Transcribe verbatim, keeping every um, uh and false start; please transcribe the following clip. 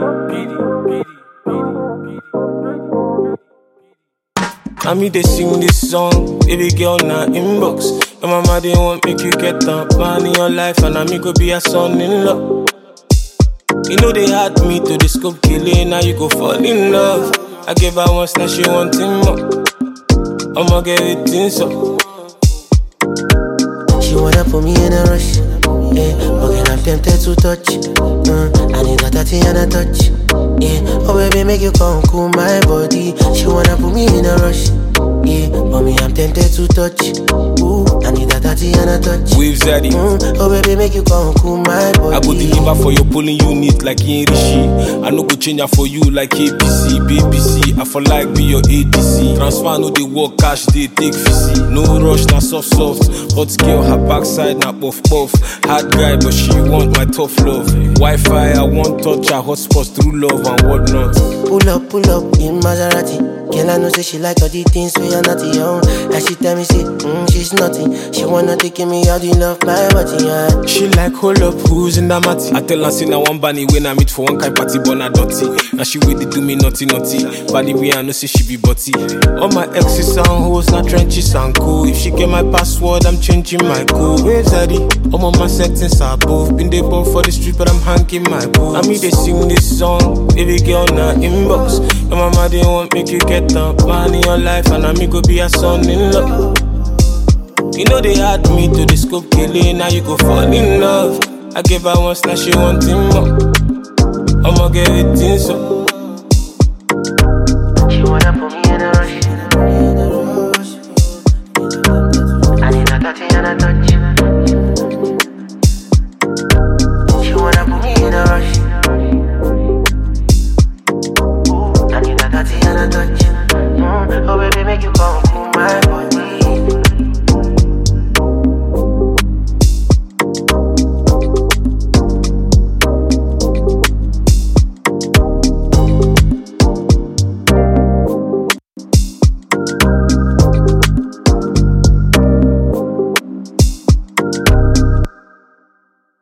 I mean they sing this song, baby girl na inbox. Your mama they want make you get up, man in your life, and I me go be a son-in-law. You know they had me to the scope killing, now you go fall in love. I gave her once, now she wanting more. I'ma get it in so. She wanna put me in a rush, yeah, but I'm tempted to touch. Mm, I need a touch and a touch, yeah. Oh baby, make you come cool my body. She wanna put me in a rush, yeah, but me I'm tempted to touch. Ooh, I need a touch and a touch. Waves daddy. Mm, oh baby, make you come cool my body. I go deliver for your polling unit like in Rishi. I no go change her for you like A B C, B B C. I for like be your A D C. Transfer no they work cash, they take V C. No rush, na soft soft. Hot girl, her backside na puff puff. Hard guy, but she want my tough love. Wi-Fi, I want touch her hotspots through love and whatnot. Pull up, pull up in Maserati. Girl, I know say she like all the things we are not young. And she tell me say, mm, she's nothing. She wanna take me out, you love my body, yeah. She like, hold up, who's in that matty? I tell her, say, now one bunny when I meet for one kind party, but not dirty. Now she wait, they do me naughty, naughty. Body me, I know say she be butty. All my exes and hoes, not trenches and cool. If she get my password, I'm changing my code. Waves daddy, all of my settings are both. Been they born for the street, but I'm hanging my boots. I mean, they sing this song, baby girl, na inbox. Your mama, they want make you get up, man in your life, and I me go be a son-in-law. You know they had me to the scope killing, now you go fall in love. I gave her once, now she wanting more. I'ma get it in so. She wanna put me in a rush. I need a touch and a touch. She wanna put me in a rush. Ooh, I need a touch and a touch. Mm, oh baby, make you come